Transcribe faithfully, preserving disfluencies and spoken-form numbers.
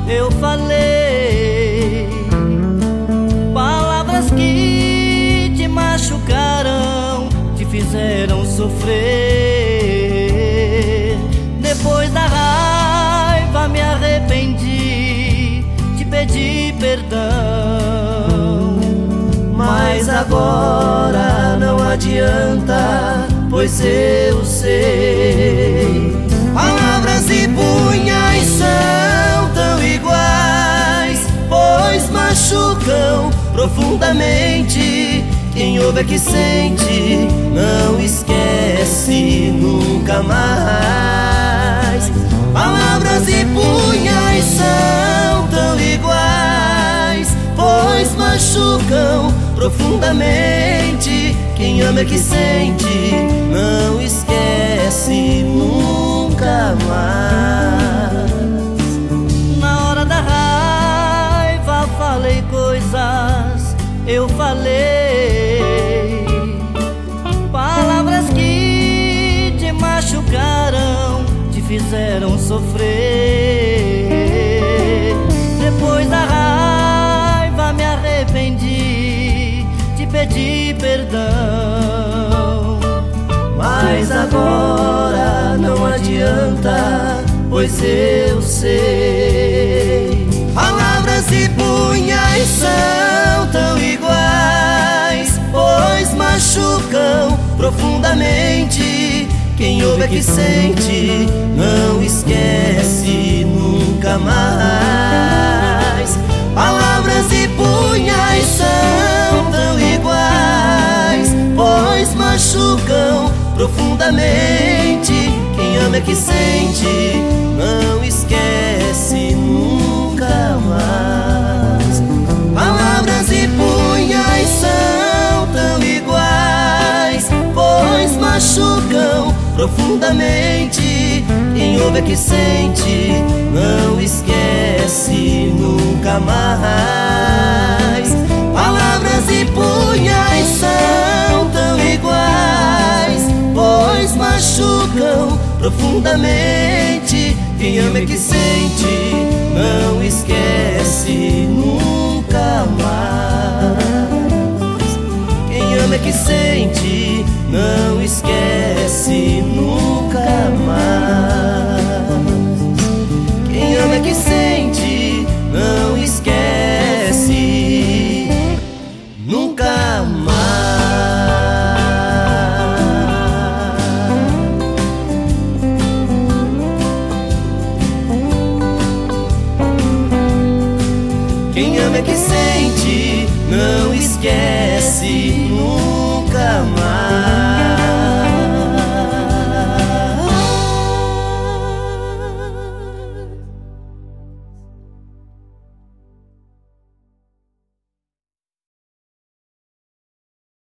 eu falei palavras que te machucaram, te fizeram sofrer. Depois da raiva me arrependi, te pedi perdão. Mas agora não adianta, pois eu sei. Palavras e punhais são tão iguais, pois machucam profundamente. Quem ouve é que sente, não esquece nunca mais. Palavras e punhais são tão iguais, pois machucam profundamente. Quem ama é que sente, não esquece nunca mais. Na hora da raiva falei coisas, eu falei palavras que te machucaram, te fizeram sofrer. Depois da raiva me arrependi, te pedi perdão. Mas agora não adianta, pois eu sei. Palavras e punhais são tão iguais, pois machucam profundamente. Quem ouve é que sente, não esquece nunca mais. Palavras e punhais são tão iguais, pois machucam profundamente. Quem ama é que sente, não esquece nunca mais. Palavras e punhais são tão iguais, pois machucam profundamente. Quem ouve é que sente, não esquece nunca mais. Palavras e punhais são tão iguais, pois machucam profundamente. Quem ama é que sente, não esquece nunca mais. Quem ama é que sente, não esquece nunca mais. Quem ama é que sente, não esquece nunca mais. Quem ama é que sente, não esquece nunca mais.